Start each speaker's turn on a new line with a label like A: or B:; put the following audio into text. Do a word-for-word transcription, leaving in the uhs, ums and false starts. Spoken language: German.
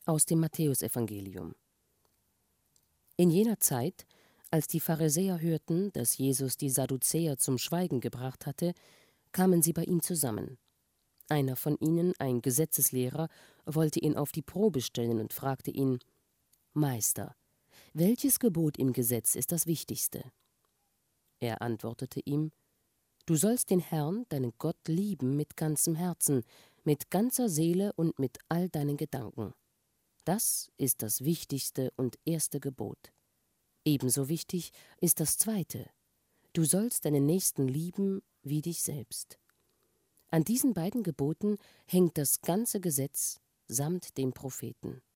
A: Aus dem Matthäusevangelium. In jener Zeit, als die Pharisäer hörten, dass Jesus die Sadduzäer zum Schweigen gebracht hatte, kamen sie bei ihm zusammen. Einer von ihnen, ein Gesetzeslehrer, wollte ihn auf die Probe stellen und fragte ihn: Meister, welches Gebot im Gesetz ist das wichtigste? Er antwortete ihm: Du sollst den Herrn, deinen Gott, lieben mit ganzem Herzen, mit ganzer Seele und mit all deinen Gedanken. Das ist das wichtigste und erste Gebot. Ebenso wichtig ist das zweite: Du sollst deinen Nächsten lieben wie dich selbst. An diesen beiden Geboten hängt das ganze Gesetz samt den Propheten.